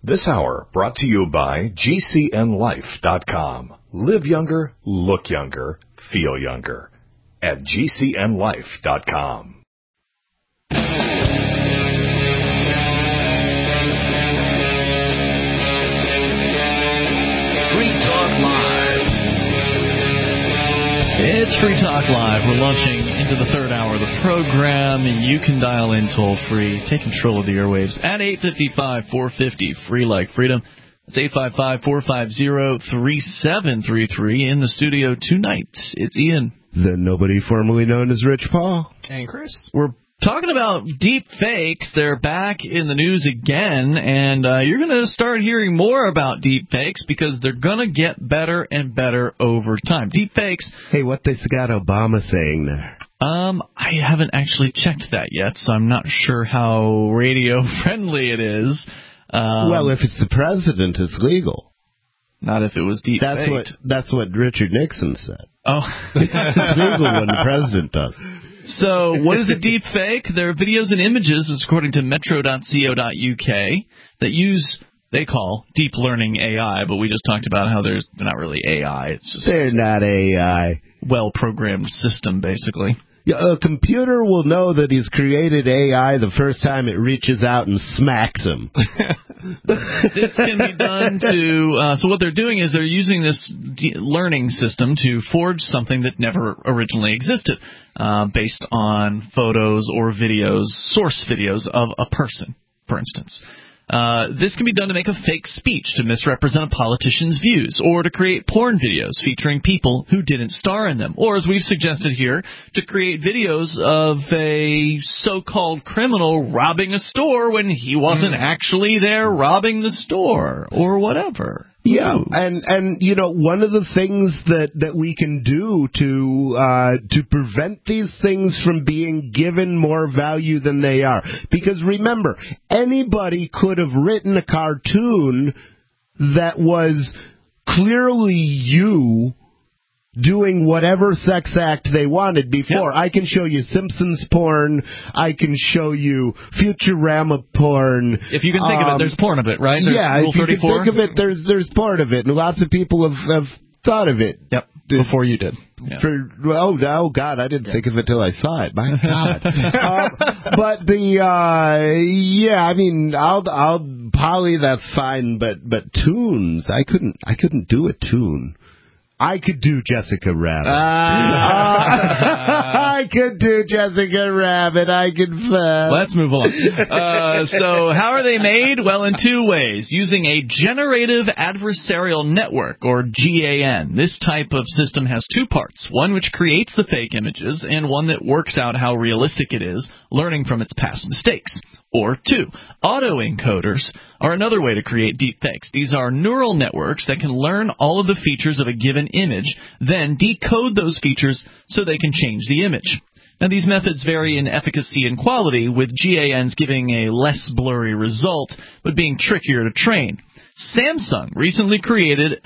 This hour brought to you by GCNLife.com. Live younger, look younger, feel younger. At GCNLife.com. Free Talk Live. It's Free Talk Live. We're launching into the third hour of the program. You can dial in toll-free. Take control of the airwaves at 855-450, free like freedom. It's 855-450-3733. In the studio tonight, it's Ian. The nobody formerly known as Rich Paul. And Chris. We're talking about deep fakes. They're back in the news again, and you're going to start hearing more about deep fakes because they're going to get better and better over time. Deep fakes. Hey, what they got Obama saying there? I haven't actually checked that yet, so I'm not sure how radio friendly it is. Well, if it's the president, it's legal. Not if it was deep faked. That's what Richard Nixon said. Oh. It's legal when the president does. So what is a deep fake? There are videos and images, according to metro.co.uk, that they call deep learning AI, but we just talked about how they're not really AI. It's just they're not AI. Well-programmed system, basically. A computer will know that he's created AI the first time it reaches out and smacks him. This can be done to... so what they're doing is they're using this learning system to forge something that never originally existed, based on photos or videos, source videos of a person, for instance. This can be done to make a fake speech, to misrepresent a politician's views, or to create porn videos featuring people who didn't star in them, or, as we've suggested here, to create videos of a so-called criminal robbing a store when he wasn't actually there robbing the store, or whatever. Yeah, and you know, one of the things that we can do to prevent these things from being given more value than they are, because remember, anybody could have written a cartoon that was clearly you doing whatever sex act they wanted before. Yep. I can show you Simpsons porn. I can show you Futurama porn. If you can think of it, there's porn of it, right? There's Rule 34. If you can think of it, there's part of it, and lots of people have thought of it. Yep. Before you did. Yeah. Oh God, I didn't think of it till I saw it. My God. But I mean, I'll Polly, that's fine, but tunes, I couldn't do a tune. I could do Jessica Rabbit. I could do Jessica Rabbit. I could... Let's move on. So how are they made? Well, in two ways. Using a generative adversarial network, or GAN. This type of system has two parts. One which creates the fake images, and one that works out how realistic it is, learning from its past mistakes. Or two, autoencoders are another way to create deep fakes. These are neural networks that can learn all of the features of a given image, then decode those features so they can change the image. Now, these methods vary in efficacy and quality, with GANs giving a less blurry result, but being trickier to train. Samsung recently created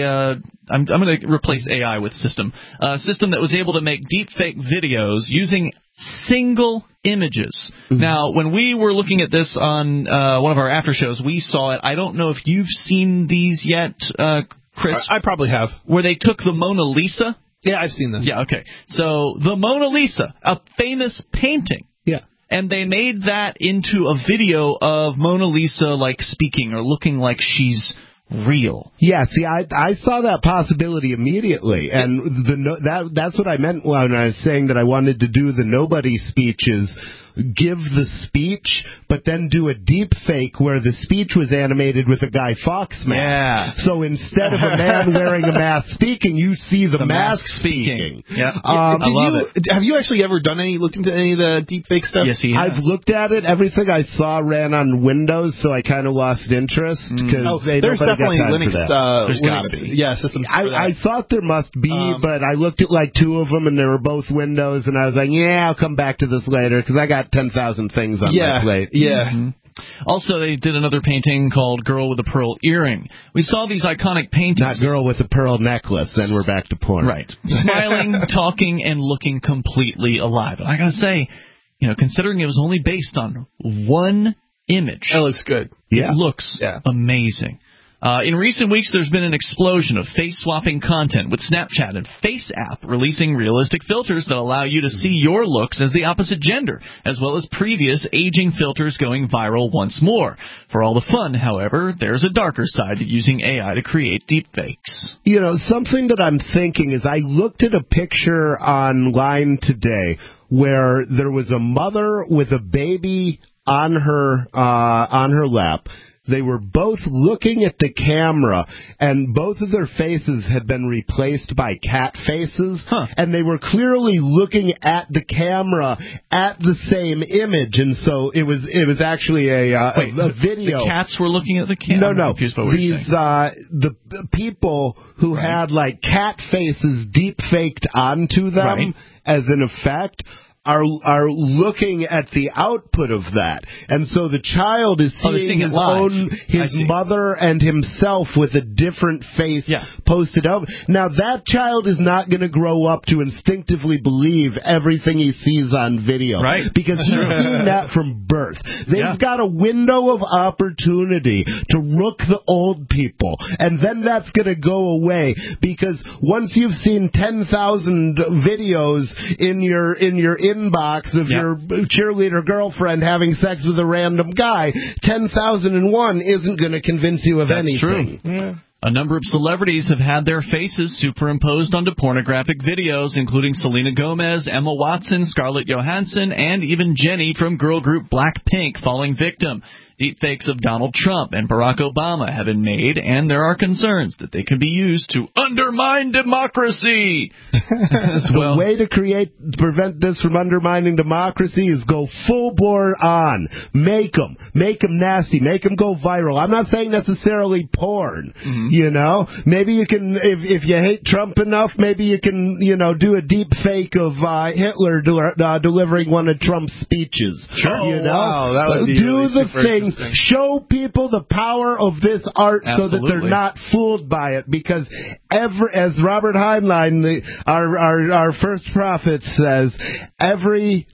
I'm going to replace AI with system, a system that was able to make deepfake videos using single images. Mm-hmm. Now, when we were looking at this on one of our after shows, we saw it. I don't know if you've seen these yet, Chris. I probably have. Where they took the Mona Lisa. Yeah, I've seen this. Yeah, okay. So the Mona Lisa, a famous painting. Yeah. And they made that into a video of Mona Lisa, like, speaking or looking like she's real. Yeah, see, I saw that possibility immediately, and that's what I meant when I was saying that I wanted to do the nobody speeches. Give the speech, but then do a deep fake where the speech was animated with a Guy Fawkes mask. Yeah. So instead of a man wearing a mask speaking, you see the mask speaking. Yeah. Have you actually ever looked into any of the deep fake stuff? Yes, he has. I've looked at it. Everything I saw ran on Windows, so I kind of lost interest. There's definitely Linux. There's got to be. Yeah, systems. I thought there must be, but I looked at like two of them, and they were both Windows, and I was like, yeah, I'll come back to this later, because I got 10,000 things on my plate. Yeah. Mm-hmm. Also, they did another painting called Girl with a Pearl Earring. We saw these iconic paintings. Not Girl with a Pearl Necklace, then we're back to porn. Right. Smiling, talking, and looking completely alive. And I gotta say, considering it was only based on one image. That looks good. Yeah. It looks amazing. In recent weeks, there's been an explosion of face-swapping content, with Snapchat and FaceApp releasing realistic filters that allow you to see your looks as the opposite gender, as well as previous aging filters going viral once more. For all the fun, however, there's a darker side to using AI to create deepfakes. You know, something that I'm thinking is I looked at a picture online today where there was a mother with a baby on her lap. They were both looking at the camera, and both of their faces had been replaced by cat faces, and they were clearly looking at the camera at the same image, and so it was actually a video. The cats were looking at the camera? No. These the people who had like cat faces deep faked onto them as an effect are looking at the output of that. And so the child is seeing his mother and himself with a different face posted out. Now that child is not going to grow up to instinctively believe everything he sees on video. Right. Because he's seen that from birth. They've got a window of opportunity to rook the old people. And then that's going to go away, because once you've seen 10,000 videos in your inbox of your cheerleader girlfriend having sex with a random guy, 10,001 isn't going to convince you of anything. True. Yeah. A number of celebrities have had their faces superimposed onto pornographic videos, including Selena Gomez, Emma Watson, Scarlett Johansson, and even Jennie from girl group Blackpink falling victim. Deepfakes of Donald Trump and Barack Obama have been made, and there are concerns that they could be used to undermine democracy. The way to prevent this from undermining democracy is go full bore on. Make them nasty. Make them go viral. I'm not saying necessarily porn. You know, maybe you can, if you hate Trump enough, maybe you can, do a deep fake of Hitler delivering one of Trump's speeches. Sure. You know, wow, that would be do the thing. Show people the power of this art so that they're not fooled by it. Because as Robert Heinlein, our first prophet, says, every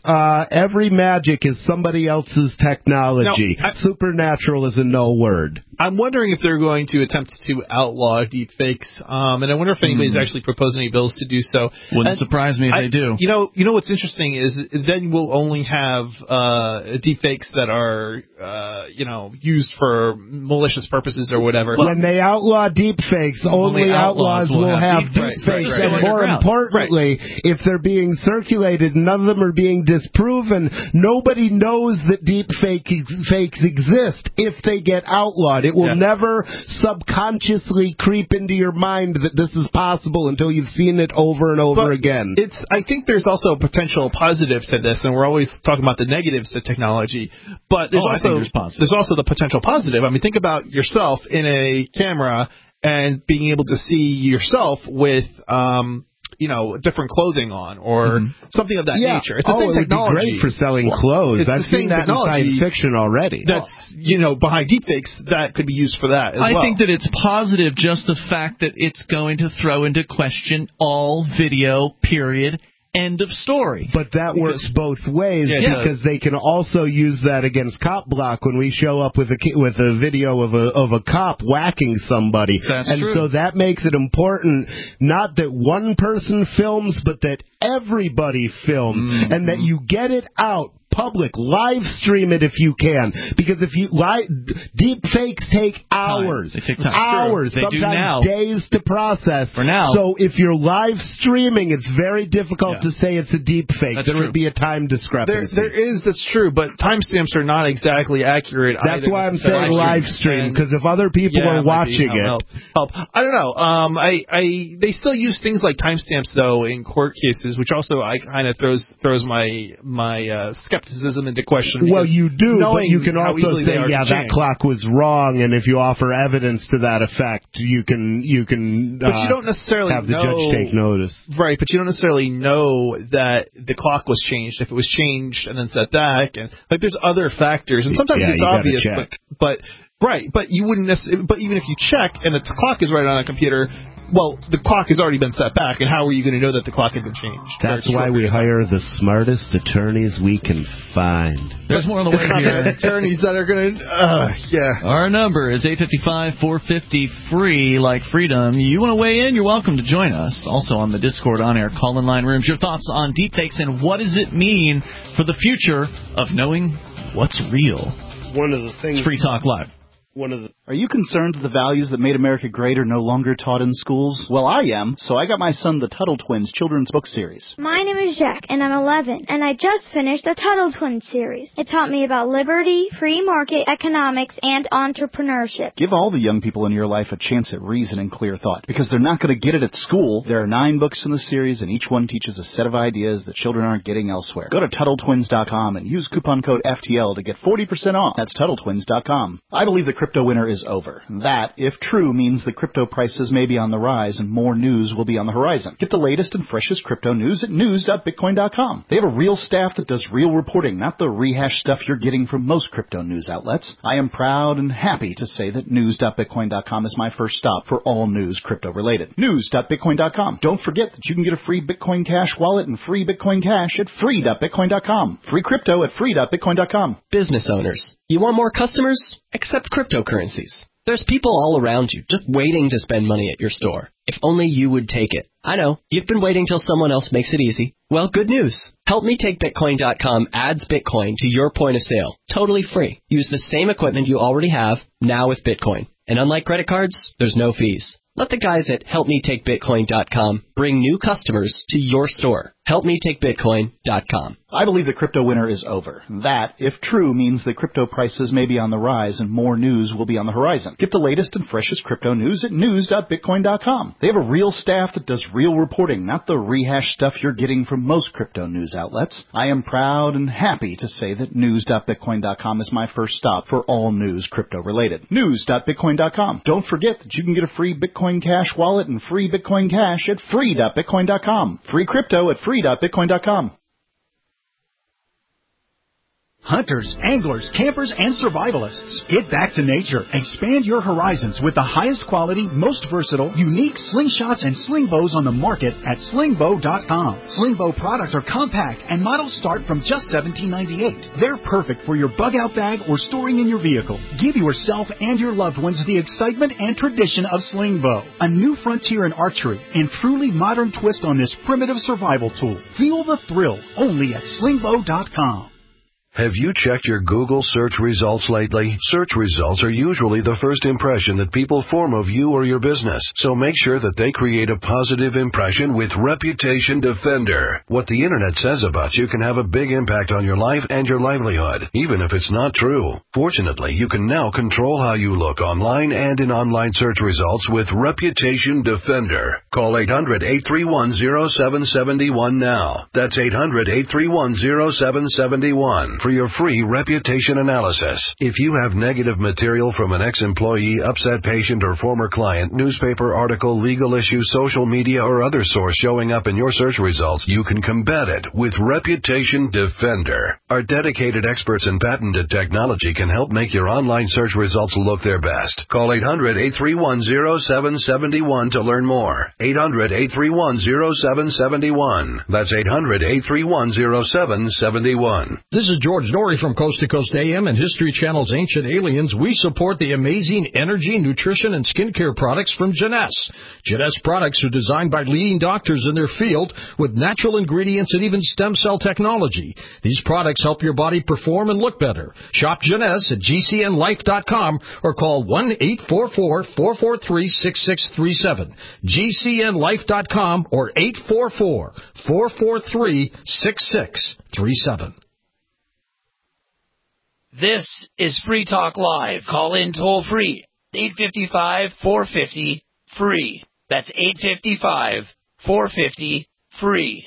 magic is somebody else's technology. Now, supernatural is a no word. I'm wondering if they're going to attempt to outlaw deepfakes, and I wonder if anybody's actually proposed any bills to do so. Wouldn't surprise me if they do. You know what's interesting is then we'll only have deepfakes that are used for malicious purposes or whatever. When they outlaw deepfakes, only outlaws will have deepfakes, and more importantly, if they're being circulated, none of them are being disproven. Nobody knows that deepfakes exist if they get outlawed. It will never subconsciously creep into your mind that this is possible until you've seen it over and over again. I think there's also a potential positive to this, and we're always talking about the negatives to technology, but there's also the potential positive. I mean, think about yourself in a camera and being able to see yourself with different clothing on or something of that nature. It's the same technology. It would be great for selling clothes. I've seen that in science fiction already. That's, behind deepfakes, that could be used for that as well. I think that it's positive, just the fact that it's going to throw into question all video, period. End of story. But that works both ways, because they can also use that against Cop Block when we show up with a video of a cop whacking somebody. That's true. So that makes it important not that one person films, but that everybody films, and that you get it out. Public, live stream it if you can, because if you deep fakes take hours, They take time. hours, They sometimes days to process. For now, so if you're live streaming, it's very difficult to say it's a deep fake. There would be a time discrepancy. That's true, but timestamps are not exactly accurate. That's why I'm saying live stream, because if other people are watching it, I don't know. They still use things like timestamps though in court cases, which also kind of throws my skepticism into question. Well, you do, but you can also say, that clock was wrong, and if you offer evidence to that effect, you can. But you don't necessarily have the judge take notice, right? But you don't necessarily know that the clock was changed if it was changed and then set back, and there's other factors, and sometimes it's obvious, but you wouldn't necessarily. But even if you check and the clock is right on a computer, well, the clock has already been set back, and how are you going to know that the clock had been changed? That's why we hire the smartest attorneys we can find. There's more on the way here. Attorneys that are going to, Our number is 855-450-FREE, like freedom. You want to weigh in? You're welcome to join us. Also on the Discord on-air call-in line rooms. Your thoughts on deepfakes and what does it mean for the future of knowing what's real? One of the things. It's Free Talk Live. Are you concerned that the values that made America great are no longer taught in schools? Well, I am, so I got my son the Tuttle Twins children's book series. My name is Jack, and I'm 11, and I just finished the Tuttle Twins series. It taught me about liberty, free market economics, and entrepreneurship. Give all the young people in your life a chance at reason and clear thought, because they're not going to get it at school. There are 9 books in the series, and each one teaches a set of ideas that children aren't getting elsewhere. Go to TuttleTwins.com and use coupon code FTL to get 40% off. That's TuttleTwins.com. I believe the crypto winter is over. That, if true, means the crypto prices may be on the rise and more news will be on the horizon. Get the latest and freshest crypto news at news.bitcoin.com. They have a real staff that does real reporting, not the rehash stuff you're getting from most crypto news outlets. I am proud and happy to say that news.bitcoin.com is my first stop for all news crypto related. News.bitcoin.com. Don't forget that you can get a free Bitcoin Cash wallet and free Bitcoin Cash at free.bitcoin.com. Free crypto at free.bitcoin.com. Business owners, you want more customers? Accept cryptocurrencies. There's people all around you just waiting to spend money at your store. If only you would take it. I know, you've been waiting till someone else makes it easy. Well, good news. HelpMeTakeBitcoin.com adds Bitcoin to your point of sale, totally free. Use the same equipment you already have, now with Bitcoin. And unlike credit cards, there's no fees. Let the guys at HelpMeTakeBitcoin.com bring new customers to your store. HelpMeTakeBitcoin.com. I believe the crypto winter is over. That, if true, means that crypto prices may be on the rise and more news will be on the horizon. Get the latest and freshest crypto news at news.bitcoin.com. They have a real staff that does real reporting, not the rehash stuff you're getting from most crypto news outlets. I am proud and happy to say that news.bitcoin.com is my first stop for all news crypto related. News.bitcoin.com. Don't forget that you can get a free Bitcoin Cash wallet and free Bitcoin Cash at free.bitcoin.com. Free crypto at free.bitcoin.com. Hunters, anglers, campers, and survivalists. Get back to nature. Expand your horizons with the highest quality, most versatile, unique slingshots and sling bows on the market at slingbow.com. Slingbow products are compact and models start from just $17.98. They're perfect for your bug-out bag or storing in your vehicle. Give yourself and your loved ones the excitement and tradition of Slingbow, a new frontier in archery and truly modern twist on this primitive survival tool. Feel the thrill only at slingbow.com. Have you checked your Google search results lately? Search results are usually the first impression that people form of you or your business, so make sure that they create a positive impression with Reputation Defender. What the internet says about you can have a big impact on your life and your livelihood, even if it's not true. Fortunately, you can now control how you look online and in online search results with Reputation Defender. Call 800-831-0771 now. That's 800-831-0771. For your free reputation analysis. If you have negative material from an ex-employee, upset patient, or former client, newspaper article, legal issue, social media, or other source showing up in your search results, you can combat it with Reputation Defender. Our dedicated experts in patented technology can help make your online search results look their best. Call 800-831-0771 to learn more. 800-831-0771. That's 800-831-0771. This is George Norrie from Coast to Coast AM and History Channel's Ancient Aliens. We support the amazing energy, nutrition, and skincare products from Jeunesse. Jeunesse products are designed by leading doctors in their field with natural ingredients and even stem cell technology. These products help your body perform and look better. Shop Jeunesse at GCNlife.com or call 1-844-443-6637. GCNlife.com or 844-443-6637. This is Free Talk Live. Call in toll free. 855-450-FREE. That's 855-450-FREE.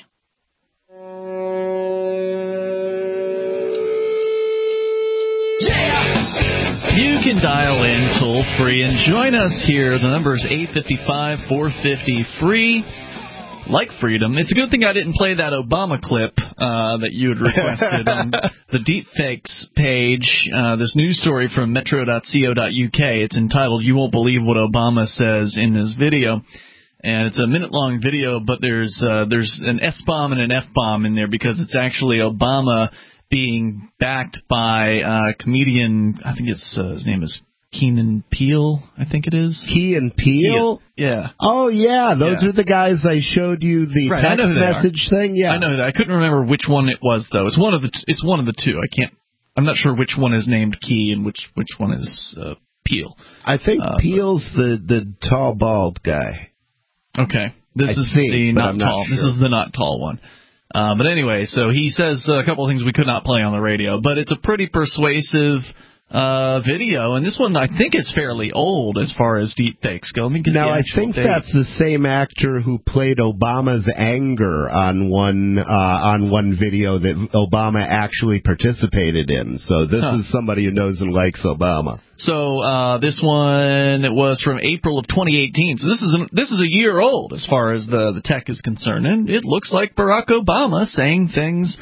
You can dial in toll free and join us here. The number is 855-450-FREE. Like freedom. It's a good thing I didn't play that Obama clip that you had requested on the deepfakes page. This news story from metro.co.uk. It's entitled, "You Won't Believe What Obama Says in His Video." And it's a minute-long video, but there's an S-bomb and an F-bomb in there because it's actually Obama being backed by comedian, I think his name is Keenan Peele, I think it is. Key and Peele? Yeah. Oh, yeah. Those are the guys I showed you the text message thing. Yeah. I know that. I couldn't remember which one it was, though. It's one of the two. I'm not sure which one is named Key and which one is Peele. I think Peele's the tall, bald guy. Okay. This is the not tall. Sure. This is the not tall one. But anyway, so he says a couple of things we could not play on the radio, but it's a pretty persuasive video, and this one I think is fairly old as far as deepfakes go. Now I think that's the same actor who played Obama's anger on one video that Obama actually participated in. So this is somebody who knows and likes Obama. So this one was from April of 2018. So this is a year old as far as the tech is concerned, and it looks like Barack Obama saying things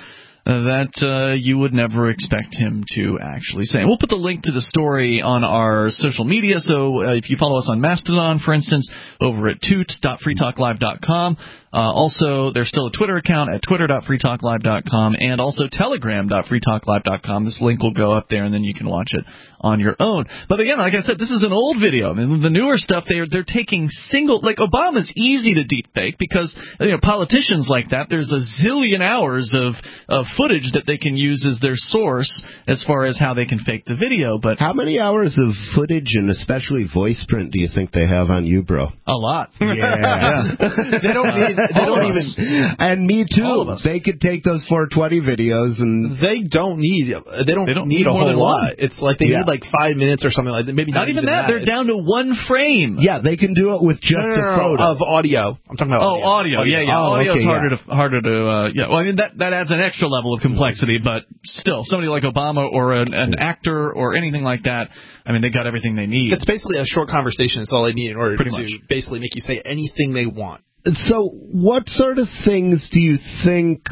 that you would never expect him to actually say. And we'll put the link to the story on our social media, so if you follow us on Mastodon, for instance, over at toot.freetalklive.com. Also, there's still a Twitter account at twitter.freetalklive.com and also telegram.freetalklive.com. This link will go up there, and then you can watch it on your own. But again, like I said, this is an old video. I mean, the newer stuff, they're taking like Obama's easy to deepfake because politicians like that, there's a zillion hours of footage that they can use as their source as far as how they can fake the video. But how many hours of footage and especially voice print do you think they have on you, bro? A lot. Yeah. They don't even. And me too. They could take those 420 videos and they don't need a whole lot. It's like they need like 5 minutes or something like that. Maybe not even that. They're down to one frame. Yeah, they can do it with just a photo of audio. I'm talking about audio. Yeah. Audio's harder to. Well, I mean that adds an extra level of complexity, but still, somebody like Obama or an actor or anything like that, I mean, they got everything they need. It's basically a short conversation. It's all they need in order to basically make you say anything they want. So, what sort of things do you think?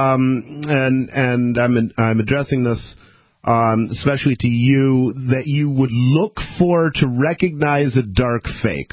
And I'm addressing this especially to you, that you would look for to recognize a dark fake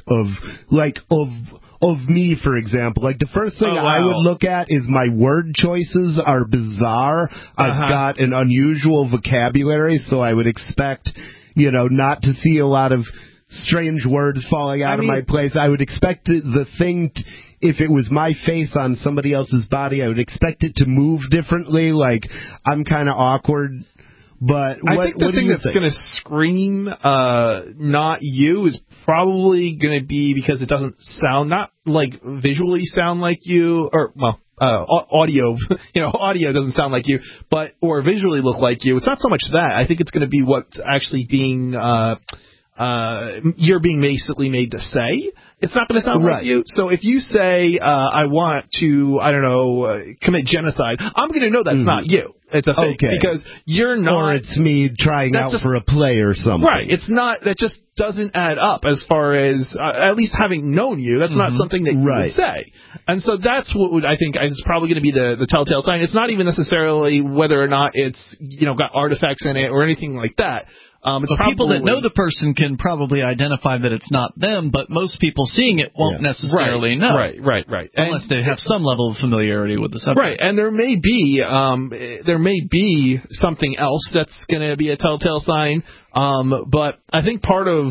of me, for example. Like, the first thing I would look at is my word choices are bizarre. I've got an unusual vocabulary, so I would expect, not to see a lot of strange words falling out of my place. I would expect the thing, if it was my face on somebody else's body, I would expect it to move differently. Like, I'm kind of awkward. But I think the thing that's going to scream not you is probably going to be because it doesn't sound, not like visually sound like you, or audio, audio doesn't sound like you, or visually look like you. It's not so much that. I think it's going to be what's actually being you're being basically made to say. It's not going to sound like you. So if you say, I want to, commit genocide, I'm going to know that's not you. It's a fake because you're not. Or it's me trying out for a play or something. Right. It's not. That just doesn't add up as far as at least having known you. That's not something that you would say. And so that's what I think is probably going to be the telltale sign. It's not even necessarily whether or not it's got artifacts in it or anything like that. It's people that know the person can probably identify that it's not them, but most people seeing it won't necessarily know. Right. Unless they have some level of familiarity with the subject. Right, and there may be something else that's going to be a telltale sign. But I think a part of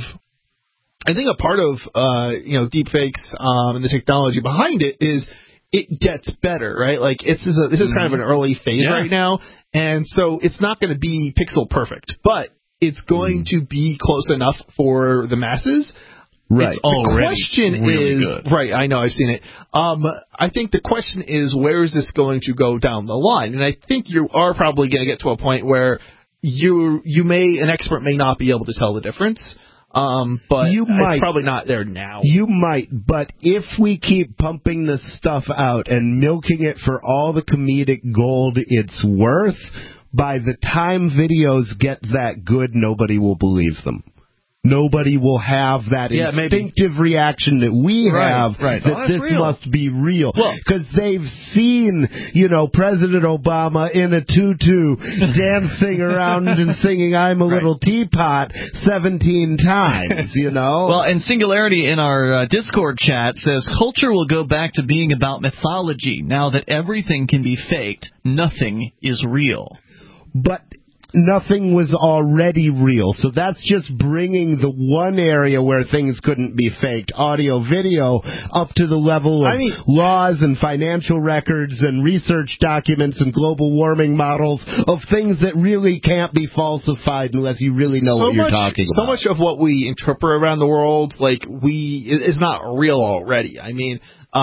deepfakes and the technology behind it is it gets better, right? Like this is kind of an early phase right now, and so it's not going to be pixel perfect, but it's going to be close enough for the masses. Right. The question is, right, I know, I've seen it. I think the question is, where is this going to go down the line? And I think you are probably going to get to a point where an expert may not be able to tell the difference. But it's probably not there now. You might, but if we keep pumping this stuff out and milking it for all the comedic gold it's worth, by the time videos get that good, nobody will believe them. nobody will have that instinctive reaction that we have that this real. Must be real. Because they've seen, President Obama in a tutu dancing around and singing I'm a Little Teapot 17 times, Well, and Singularity in our Discord chat says, culture will go back to being about mythology. Now that everything can be faked, nothing is real. But nothing was already real. So that's just bringing the one area where things couldn't be faked, audio, video, up to the level of laws and financial records and research documents and global warming models of things that really can't be falsified unless you really know what you're talking about. So much of what we interpret around the world, is not real already. I mean,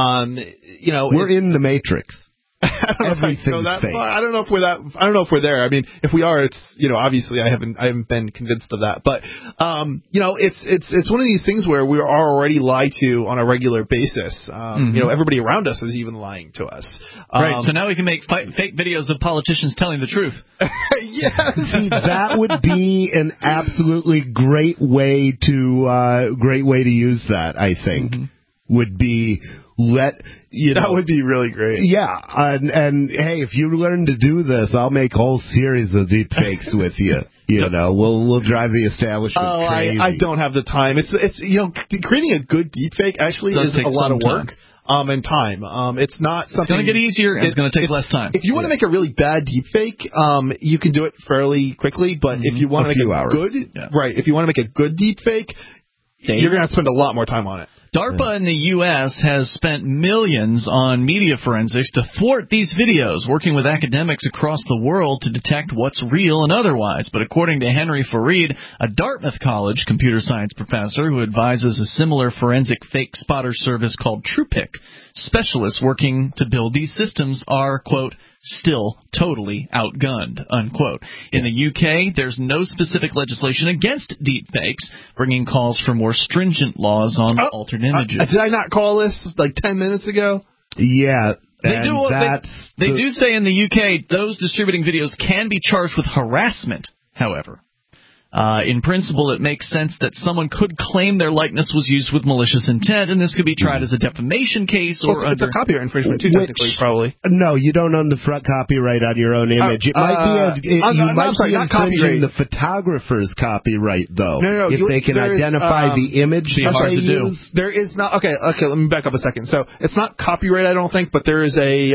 we're in the Matrix. Everything's fake. I don't know if we're there. I mean, if we are, it's obviously I haven't been convinced of that. But it's one of these things where we are already lied to on a regular basis. Everybody around us is even lying to us. Right. So now we can make fake videos of politicians telling the truth. Yes. See, that would be an absolutely great way to use that. I think would be. That would be really great. Yeah, and hey, if you learn to do this, I'll make a whole series of deep fakes with you. We'll drive the establishment crazy. I don't have the time. It's creating a good deep fake actually is a lot of work. And time. It's not something. It's going to get easier and it's going to take less time. If you want to make a really bad deep fake, you can do it fairly quickly. But if you want to make if you want to make a good deep fake, you're going to have to spend a lot more time on it. DARPA in the U.S. has spent millions on media forensics to thwart these videos, working with academics across the world to detect what's real and otherwise. But according to Henry Farid, a Dartmouth College computer science professor who advises a similar forensic fake spotter service called TruePic, specialists working to build these systems are, quote, still totally outgunned, unquote. In the UK, there's no specific legislation against deepfakes, bringing calls for more stringent laws on altered images. Did I not call this 10 minutes ago? Yeah. They do say in the UK those distributing videos can be charged with harassment, however. In principle, it makes sense that someone could claim their likeness was used with malicious intent, and this could be tried as a defamation case or it's a copyright infringement too, technically, probably. No, you don't own the front copyright on your own image. It might be infringing the photographer's copyright, though. No, if they can identify the image that they use. There is not. Okay. Let me back up a second. So it's not copyright, I don't think, but there is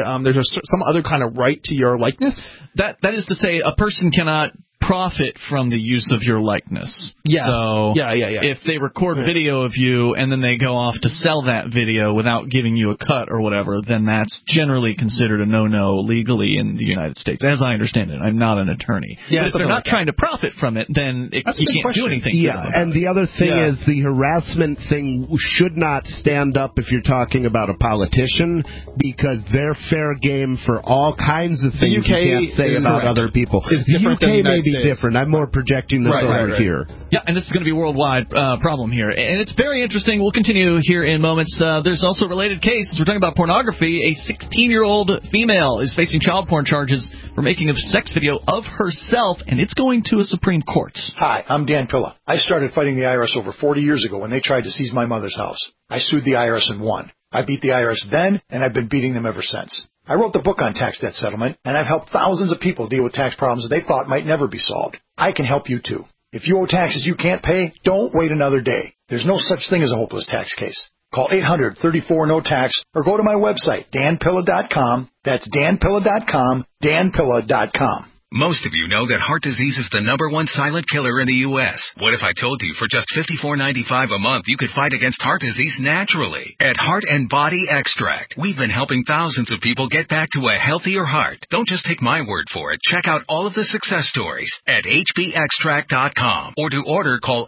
some other kind of right to your likeness. That is to say, a person cannot profit from the use of your likeness. Yes. So yeah. If they record video of you and then they go off to sell that video without giving you a cut or whatever, then that's generally considered a no-no legally in the United States, as I understand it. I'm not an attorney. Yeah, but if they're not trying to profit from it, then you can't do anything. Yeah, and the other thing is the harassment thing should not stand up if you're talking about a politician, because they're fair game for all kinds of things you can't say about other people. It's the UK may be different. I'm more projecting the forward here. Yeah, and this is going to be a worldwide problem here. And it's very interesting. We'll continue here in moments. There's also a related case. We're talking about pornography. A 16-year-old female is facing child porn charges for making a sex video of herself, and it's going to a Supreme Court. Hi, I'm Dan Pilla. I started fighting the IRS over 40 years ago when they tried to seize my mother's house. I sued the IRS and won. I beat the IRS then, and I've been beating them ever since. I wrote the book on tax debt settlement, and I've helped thousands of people deal with tax problems that they thought might never be solved. I can help you too. If you owe taxes you can't pay, don't wait another day. There's no such thing as a hopeless tax case. Call 800-34-NO-TAX or go to my website, danpilla.com. That's danpilla.com, danpilla.com. Most of you know that heart disease is the #1 silent killer in the U.S. What if I told you for just $54.95 a month you could fight against heart disease naturally? At Heart and Body Extract, we've been helping thousands of people get back to a healthier heart. Don't just take my word for it. Check out all of the success stories at hbextract.com, or to order, call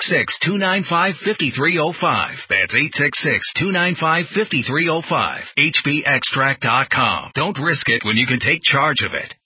866-295-5305. That's 866-295-5305. hbextract.com. Don't risk it when you can take charge of it.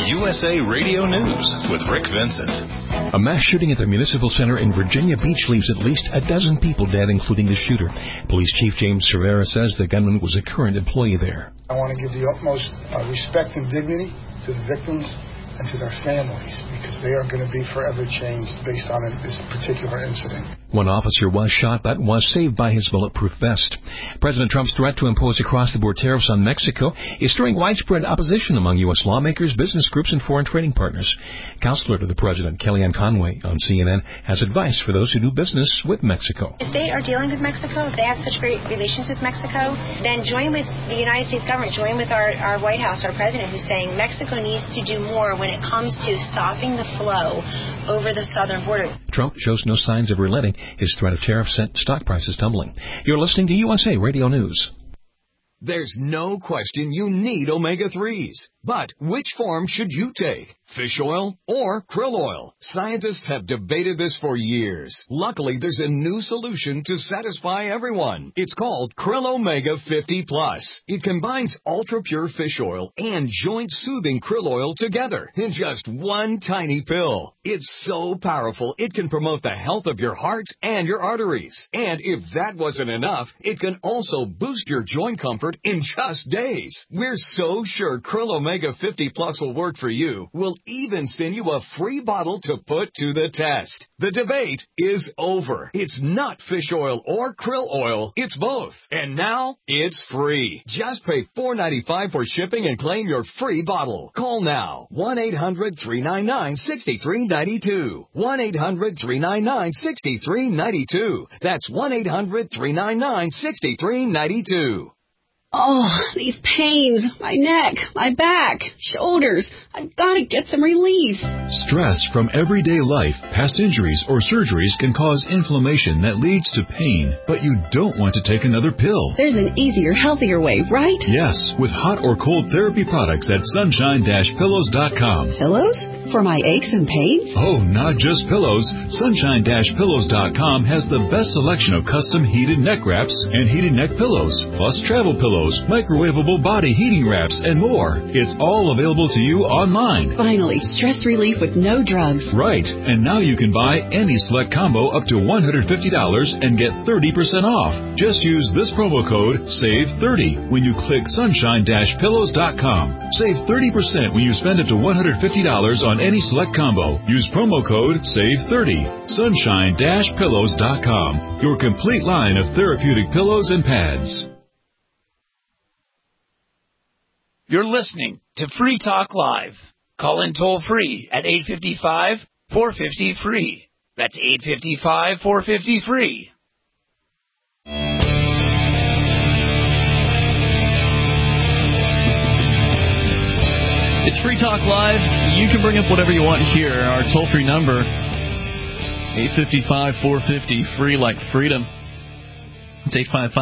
USA Radio News with Rick Vincent. A mass shooting at the Municipal Center in Virginia Beach leaves at least a dozen people dead, including the shooter. Police Chief James Cervera says the gunman was a current employee there. I want to give the utmost respect and dignity to the victims and to their families, because they are going to be forever changed based on this particular incident. One officer was shot but was saved by his bulletproof vest. President Trump's threat to impose across-the-board tariffs on Mexico is stirring widespread opposition among U.S. lawmakers, business groups, and foreign trading partners. Counselor to the president, Kellyanne Conway, on CNN, has advice for those who do business with Mexico. If they are dealing with Mexico, if they have such great relations with Mexico, then join with the United States government, join with our White House, our president, who's saying Mexico needs to do more when it comes to stopping the flow over the southern border. Trump shows no signs of relenting. His threat of tariffs sent stock prices tumbling. You're listening to USA Radio News. There's no question you need omega-3s. But which form should you take? Fish oil or krill oil? Scientists have debated this for years. Luckily, there's a new solution to satisfy everyone. It's called Krill Omega 50 Plus. It combines ultra-pure fish oil and joint-soothing krill oil together in just one tiny pill. It's so powerful, it can promote the health of your heart and your arteries. And if that wasn't enough, it can also boost your joint comfort in just days. We're so sure Krill Omega 50 Plus will work for you. We'll even send you a free bottle to put to the test. The debate is over. It's not fish oil or krill oil. It's both. And now it's free. Just pay $4.95 for shipping and claim your free bottle. Call now. 1-800-399-6392. 1-800-399-6392. That's 1-800-399-6392. Oh, these pains, my neck, my back, shoulders. I've got to get some relief. Stress from everyday life, past injuries, or surgeries can cause inflammation that leads to pain, but you don't want to take another pill. There's an easier, healthier way, right? Yes, with hot or cold therapy products at sunshine-pillows.com. Pillows? For my aches and pains? Oh, not just pillows. Sunshine-pillows.com has the best selection of custom heated neck wraps and heated neck pillows, plus travel pillows, microwavable body heating wraps, and more. It's all available to you online. Finally, stress relief with no drugs. Right, and now you can buy any select combo up to $150 and get 30% off. Just use this promo code SAVE30 when you click sunshine-pillows.com. Save 30% when you spend up to $150 on any select combo. Use promo code SAVE30. Sunshine-pillows.com. Your complete line of therapeutic pillows and pads. You're listening to Free Talk Live. Call in toll-free at 855-450-FREE. That's 855-450-FREE. It's Free Talk Live. You can bring up whatever you want here. Our toll-free number, 855-450-FREE, like freedom. It's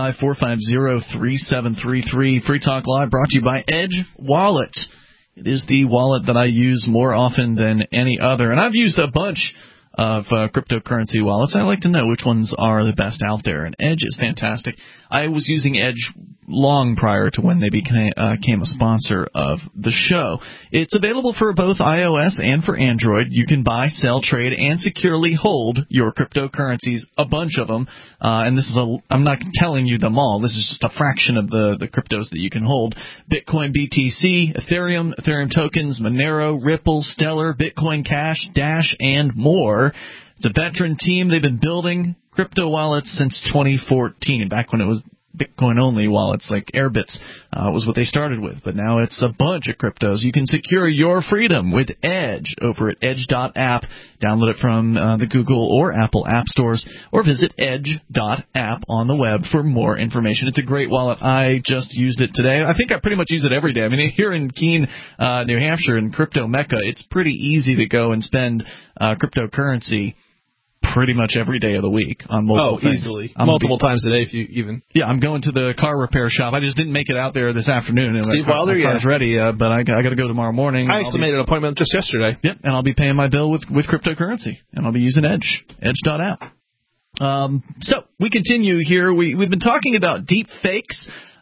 855-450-3733. Free Talk Live brought to you by Edge Wallet. It is the wallet that I use more often than any other. And I've used a bunch of cryptocurrency wallets. I like to know which ones are the best out there. And Edge is fantastic. I was using Edge long prior to when they became a sponsor of the show. It's available for both iOS and for Android. You can buy, sell, trade, and securely hold your cryptocurrencies, a bunch of them. And this is I'm not telling you them all. This is just a fraction of the cryptos that you can hold. Bitcoin, BTC, Ethereum, Ethereum tokens, Monero, Ripple, Stellar, Bitcoin Cash, Dash, and more. It's a veteran team. They've been building crypto wallets since 2014, back when it was Bitcoin-only wallets like Airbitz was what they started with. But now it's a bunch of cryptos. You can secure your freedom with Edge over at edge.app. Download it from the Google or Apple app stores, or visit edge.app on the web for more information. It's a great wallet. I just used it today. I think I pretty much use it every day. I mean, here in Keene, New Hampshire, in Crypto Mecca, it's pretty easy to go and spend cryptocurrency pretty much every day of the week on multiple things. Easily. Multiple times a day if you even. Yeah, I'm going to the car repair shop. I just didn't make it out there this afternoon. Steve Wilder, my car's ready, but I got to go tomorrow morning. I actually made an appointment just yesterday. Yep, and I'll be paying my bill with cryptocurrency, and I'll be using Edge, edge.app. So we continue here. We've been talking about deep fakes.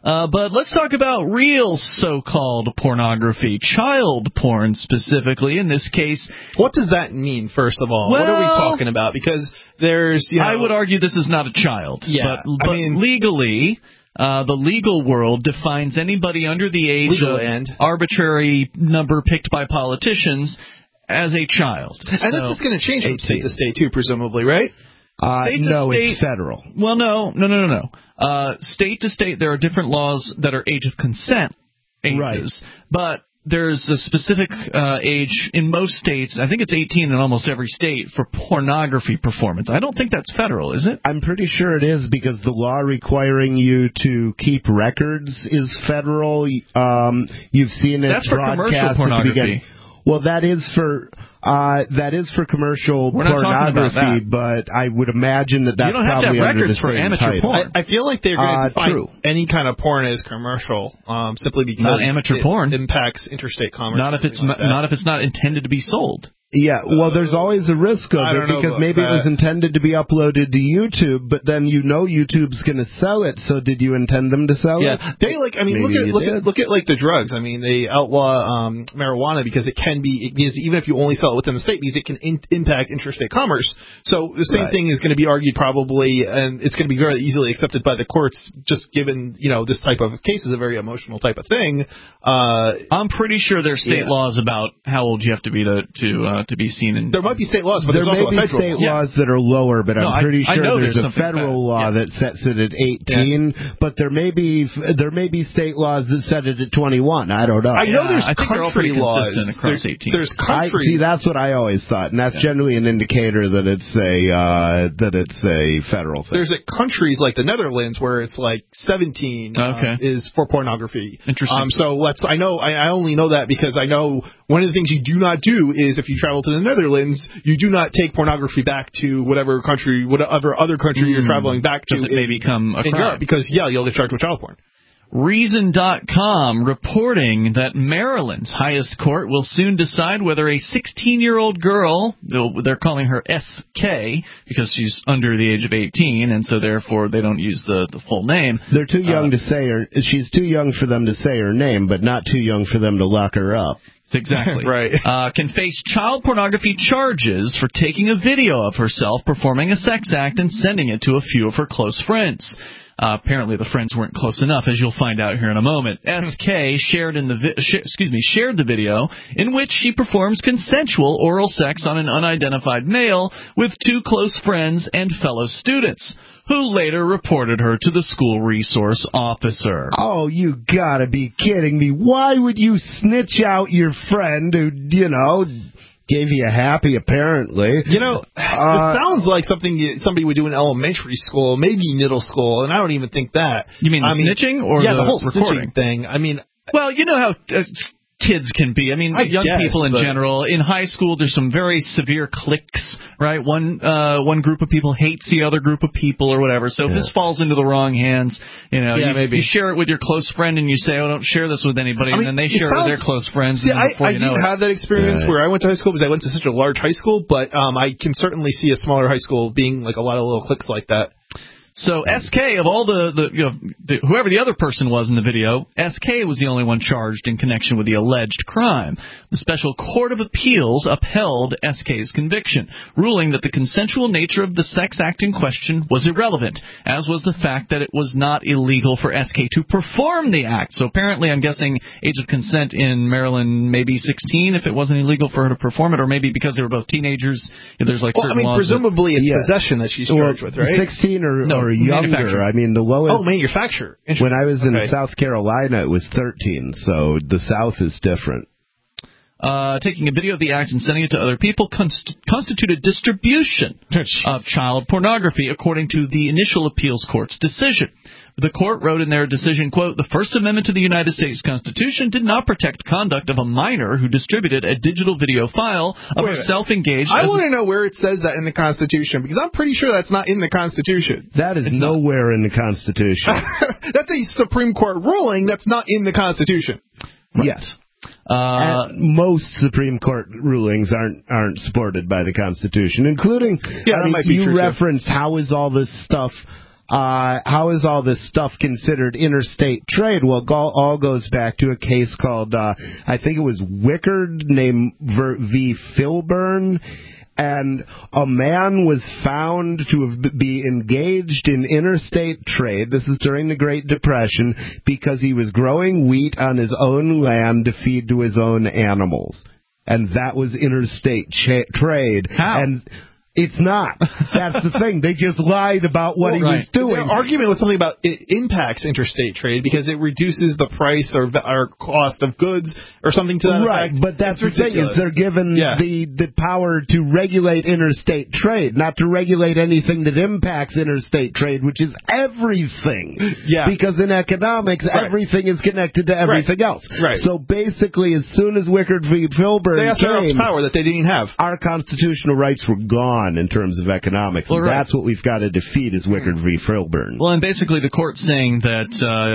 But let's talk about real so-called pornography, child porn specifically. In this case, what does that mean? First of all, what are we talking about? Because there's, I would argue this is not a child. Yeah, but legally. The legal world defines anybody under the age of arbitrary number picked by politicians as a child. And this is going to change from state to state, too, presumably, right? No, it's federal. Well, no. State to state, there are different laws that are age of consent ages. Right. But there's a specific age in most states. I think it's 18 in almost every state for pornography performance. I don't think that's federal, is it? I'm pretty sure it is because the law requiring you to keep records is federal. You've seen it. That's for commercial pornography. Well, that is for commercial pornography, but I would imagine that's you don't have probably to have under records the for same amateur title. porn. I feel like they're going to define any kind of porn as commercial, simply because not amateur porn impacts interstate commerce. Not if it's not intended to be sold. Yeah, well, there's always a risk of it because maybe it was intended to be uploaded to YouTube, but then YouTube's going to sell it. So did you intend them to sell it? Yeah, they look at like the drugs. I mean, they outlaw marijuana because it can be even if you only sell it within the state because it can impact interstate commerce. So the same thing is going to be argued probably, and it's going to be very easily accepted by the courts, just given this type of case is a very emotional type of thing. I'm pretty sure there's state laws about how old you have to be to be seen in. There might be state laws, but there there's also may be state laws that are lower, but I'm pretty sure there's a federal law that sets it at 18. But there may be state laws that set it at 21. I don't know. I know there's country laws across 18. There's countries. See, that's what I always thought, and that's generally an indicator that it's a federal thing. There's countries like the Netherlands where it's like 17 is for pornography. Interesting. I only know that because I know one of the things you do not do is if you travel to the Netherlands, you do not take pornography back to whatever other country you're traveling back to. Does it may become a crime? Europe, because you'll get charged with child porn. Reason.com reporting that Maryland's highest court will soon decide whether a 16-year-old girl, they're calling her SK because she's under the age of 18, and so therefore they don't use the full name. They're too young to say her. She's too young for them to say her name, but not too young for them to lock her up. Exactly. Right. Can face child pornography charges for taking a video of herself performing a sex act and sending it to a few of her close friends. Apparently the friends weren't close enough, as you'll find out here in a moment. SK shared the video in which she performs consensual oral sex on an unidentified male with two close friends and fellow students, who later reported her to the school resource officer. Oh, you gotta be kidding me. Why would you snitch out your friend who, gave you a happy, apparently? It sounds like something somebody would do in elementary school, maybe middle school, and I don't even think that. You mean snitching or the whole recording thing? I mean, well, you know how kids can be. I mean, young people in general. In high school, there's some very severe cliques, right? One group of people hates the other group of people or whatever. So if this falls into the wrong hands, you share it with your close friend and you say, oh, don't share this with anybody, and then they share it with their close friends. See, I didn't have that experience where I went to high school because I went to such a large high school, but I can certainly see a smaller high school being like a lot of little cliques like that. So SK, of all whoever the other person was in the video, SK was the only one charged in connection with the alleged crime. The Special Court of Appeals upheld SK's conviction, ruling that the consensual nature of the sex act in question was irrelevant, as was the fact that it was not illegal for SK to perform the act. So apparently, I'm guessing age of consent in Maryland maybe 16 if it wasn't illegal for her to perform it, or maybe because they were both teenagers. There's certain laws. Presumably it's possession that she's charged with, right? 16 or younger. I mean, the lowest. Oh, manufacture. When I was in South Carolina, it was 13. So the South is different. Taking a video of the act and sending it to other people constituted distribution of child pornography, according to the initial appeals court's decision. The court wrote in their decision, quote, the First Amendment to the United States Constitution did not protect conduct of a minor who distributed a digital video file of herself engaged. I want to know where it says that in the Constitution, because I'm pretty sure that's not in the Constitution. That is nowhere in the Constitution. That's a Supreme Court ruling that's not in the Constitution. Right. Yes. Most Supreme Court rulings aren't supported by the Constitution, including that might be you true, referenced how is all this stuff how is all this stuff considered interstate trade? Well, it all goes back to a case called, I think it was Wickard v. Filburn. And a man was found to be engaged in interstate trade. This is during the Great Depression because he was growing wheat on his own land to feed to his own animals. And that was interstate trade. How? And it's not. That's the thing. They just lied about what he was doing. Their argument was something about it impacts interstate trade because it reduces the price or cost of goods or something to that effect. But that's the thing, is they're given the power to regulate interstate trade, not to regulate anything that impacts interstate trade, which is everything. Yeah. Because in economics, everything is connected to everything else. Right. So basically, as soon as Wickard v. Filburn came, power that they didn't have. Our constitutional rights were gone in terms of economics. Well, that's what we've got to defeat is Wickard v. Filburn. Well, and basically the court's saying that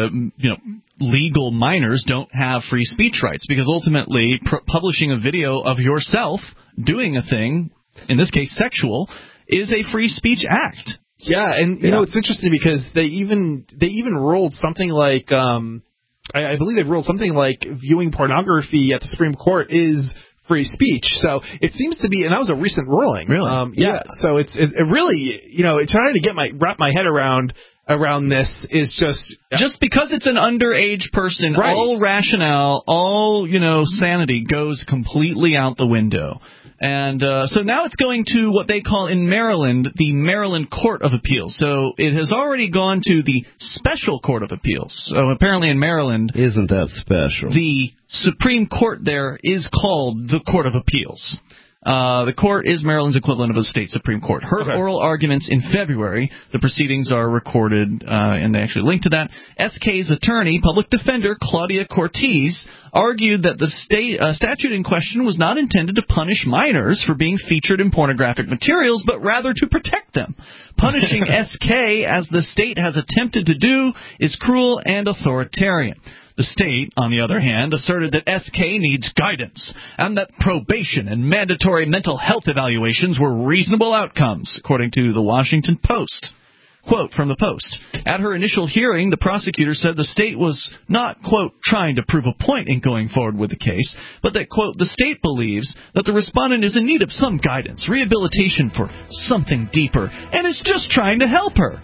legal minors don't have free speech rights because ultimately publishing a video of yourself doing a thing, in this case sexual, is a free speech act. Yeah, and you know it's interesting because they even ruled something like I believe they ruled something like viewing pornography at the Supreme Court is free speech. So it seems to be, and that was a recent ruling. Really? So it really, trying to wrap my head around this is just because it's an underage person, all rationale, all sanity goes completely out the window. And so now it's going to what they call in Maryland the Maryland Court of Appeals. So it has already gone to the Special Court of Appeals. So apparently in Maryland, isn't that special? The Supreme Court there is called the Court of Appeals. The court is Maryland's equivalent of a state Supreme Court. Heard oral arguments in February. The proceedings are recorded, and they actually link to that. SK's attorney, public defender Claudia Cortez, argued that the statute in question was not intended to punish minors for being featured in pornographic materials, but rather to protect them. Punishing SK, as the state has attempted to do, is cruel and authoritarian. The state, on the other hand, asserted that SK needs guidance and that probation and mandatory mental health evaluations were reasonable outcomes, according to the Washington Post. Quote from the Post. At her initial hearing, the prosecutor said the state was not, quote, trying to prove a point in going forward with the case, but that, quote, the state believes that the respondent is in need of some guidance, rehabilitation for something deeper, and is just trying to help her.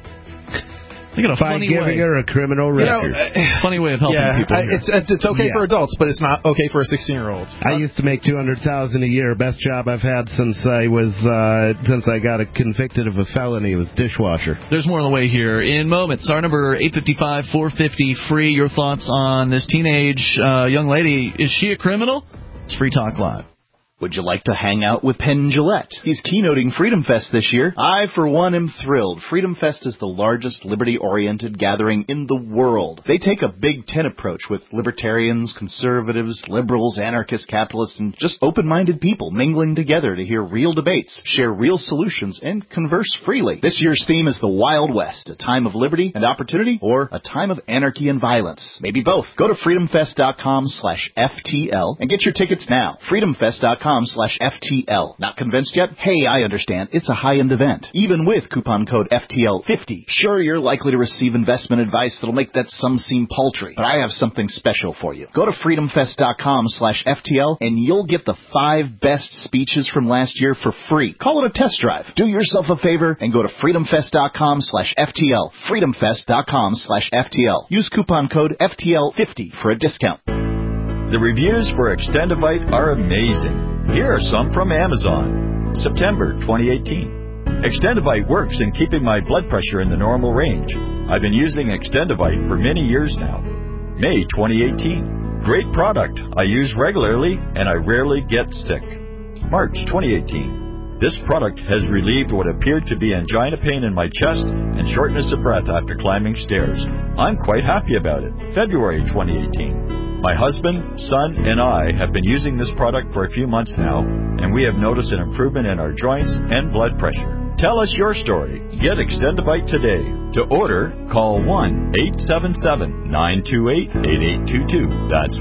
By giving her a criminal record. Funny way of helping people. It's okay for adults, but it's not okay for a 16-year-old. I used to make $200,000 a year. Best job I've had since I got convicted of a felony was dishwasher. There's more on the way here in moments. Our number 855-450-FREE. Your thoughts on this teenage young lady? Is she a criminal? It's Free Talk Live. Would you like to hang out with Penn Jillette? He's keynoting Freedom Fest this year. I, for one, am thrilled. Freedom Fest is the largest liberty-oriented gathering in the world. They take a Big Ten approach with libertarians, conservatives, liberals, anarchists, capitalists, and just open-minded people mingling together to hear real debates, share real solutions, and converse freely. This year's theme is the Wild West, a time of liberty and opportunity, or a time of anarchy and violence. Maybe both. Go to freedomfest.com/FTL and get your tickets now. freedomfest.com/FTL. Not convinced yet? Hey, I understand. It's a high-end event. Even with coupon code FTL50. Sure, you're likely to receive investment advice that'll make that sum seem paltry, but I have something special for you. Go to freedomfest.com/FTL and you'll get the 5 best speeches from last year for free. Call it a test drive. Do yourself a favor and go to freedomfest.com/FTL. freedomfest.com/FTL. Use coupon code FTL50 for a discount. The reviews for Extendivite are amazing. Here are some from Amazon. September 2018. Extendivite works in keeping my blood pressure in the normal range. I've been using Extendivite for many years now. May 2018. Great product. I use regularly and I rarely get sick. March 2018. This product has relieved what appeared to be angina pain in my chest and shortness of breath after climbing stairs. I'm quite happy about it. February 2018. My husband, son, and I have been using this product for a few months now, and we have noticed an improvement in our joints and blood pressure. Tell us your story. Get Extendivite today. To order, call 1-877-928-8822. That's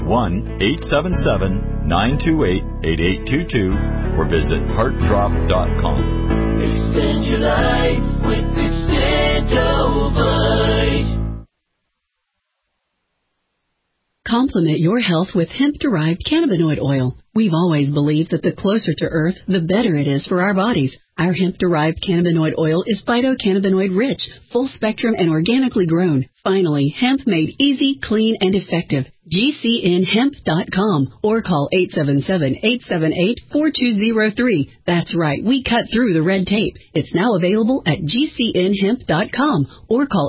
1-877-928-8822, or visit heartdrop.com. Extend your life with Extendovite. Complement your health with hemp-derived cannabinoid oil. We've always believed that the closer to Earth, the better it is for our bodies. Our hemp-derived cannabinoid oil is phytocannabinoid-rich, full-spectrum, and organically grown. Finally, hemp made easy, clean, and effective. GCNhemp.com or call 877-878-4203. That's right, we cut through the red tape. It's now available at GCNhemp.com or call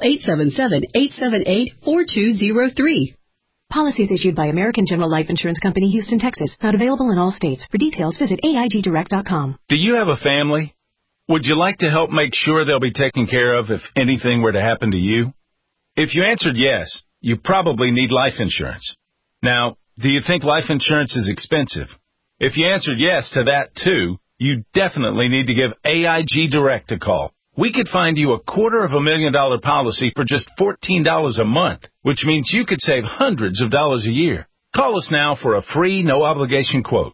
877-878-4203. Policies issued by American General Life Insurance Company, Houston, Texas. Not available in all states. For details, visit AIGdirect.com. Do you have a family? Would you like to help make sure they'll be taken care of if anything were to happen to you? If you answered yes, you probably need life insurance. Now, do you think life insurance is expensive? If you answered yes to that too, you definitely need to give AIG Direct a call. We could find you a $250,000 policy for just $14 a month, which means you could save hundreds of dollars a year. Call us now for a free, no-obligation quote.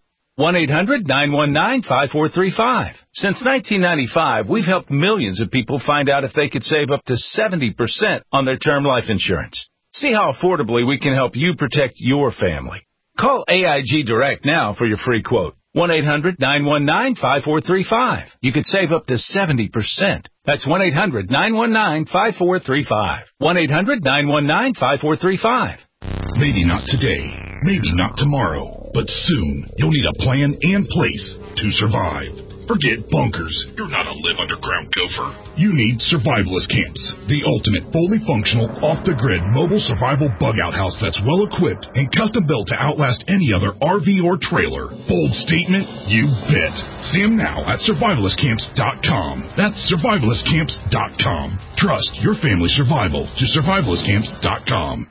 1-800-919-5435. Since 1995, we've helped millions of people find out if they could save up to 70% on their term life insurance. See how affordably we can help you protect your family. Call AIG Direct now for your free quote. 1-800-919-5435. You could save up to 70%. That's 1-800-919-5435. 1-800-919-5435. Maybe not today, maybe not tomorrow, but soon you'll need a plan and place to survive. Forget bunkers. You're not a live underground gopher. You need survivalist camps, the ultimate fully functional, off-the-grid mobile survival bug-out house that's well-equipped and custom-built to outlast any other RV or trailer. Bold statement? You bet. See them now at survivalistcamps.com. That's survivalistcamps.com. Trust your family's survival to survivalistcamps.com.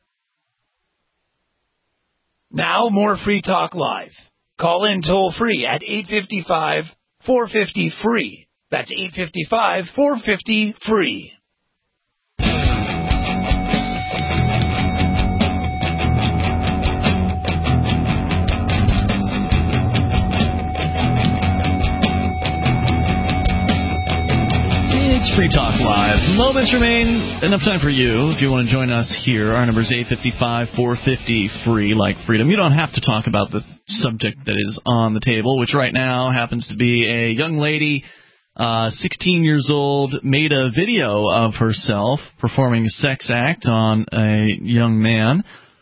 Now more Free Talk Live. Call in toll-free at 855-450-FREE. That's 855-450-FREE. It's Free Talk Live. Moments remain. Enough time for you. If you want to join us here, our number is 855-450-FREE, like freedom. You don't have to talk about the subject that is on the table, which right now happens to be a young lady, 16 years old, made a video of herself performing a sex act on a young man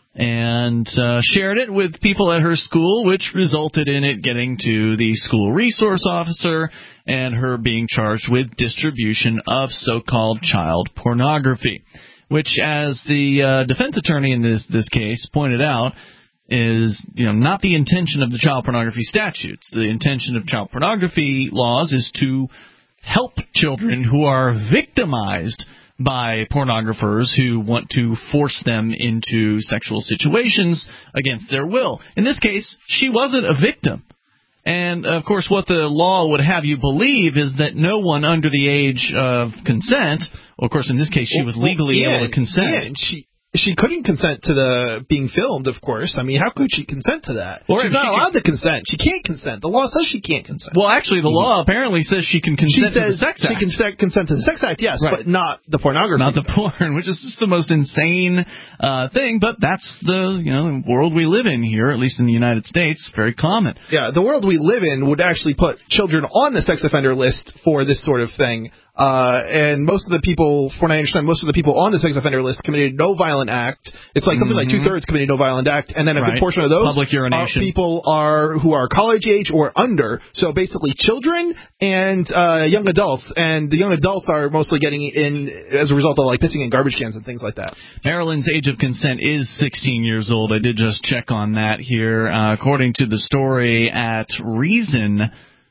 and shared it with people at her school, which resulted in it getting to the school resource officer and her being charged with distribution of so-called child pornography, which, as the defense attorney in this case pointed out, is not the intention of the child pornography statutes. The intention of child pornography laws is to help children who are victimized by pornographers who want to force them into sexual situations against their will. In this case, she wasn't a victim. And, of course, what the law would have you believe is that no one under the age of consent, well, of course, in this case, she was legally able to consent. Yeah, and she couldn't consent to the being filmed, of course. I mean, how could she consent to that? She's not allowed to consent. She can't consent. The law says she can't consent. Well, actually, the law apparently says she can consent to the sex act. She can consent to the sex act, yes, right, but not the pornography. Not the porn, which is just the most insane thing, but that's the world we live in here, at least in the United States, very common. Yeah, the world we live in would actually put children on the sex offender list for this sort of thing. And most of the people, from what I understand, most of the people on the sex offender list committed no violent act. It's like something like 2/3 committed no violent act, and then a good portion of those public urination. People who are college age or under. So basically, children and young adults, and the young adults are mostly getting in as a result of like pissing in garbage cans and things like that. Marilyn's age of consent is 16 years old. I did just check on that here, according to the story at Reason.com,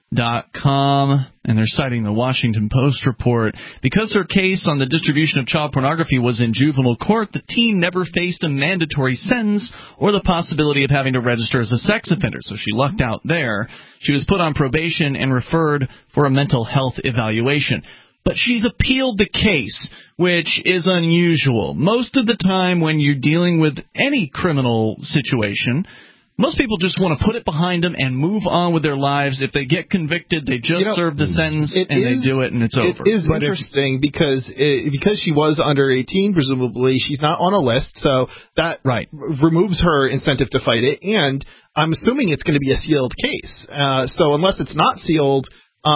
and they're citing the Washington Post report. Because her case on the distribution of child pornography was in juvenile court, the teen never faced a mandatory sentence or the possibility of having to register as a sex offender, so she lucked out there. She was put on probation and referred for a mental health evaluation. But she's appealed the case, which is unusual. Most of the time when you're dealing with any criminal situation, Most people just want to put it behind them and move on with their lives. If they get convicted, they just serve the sentence and they do it and it's over. It is interesting because she was under 18, presumably she's not on a list, so that removes her incentive to fight it. And I'm assuming it's going to be a sealed case. So unless it's not sealed,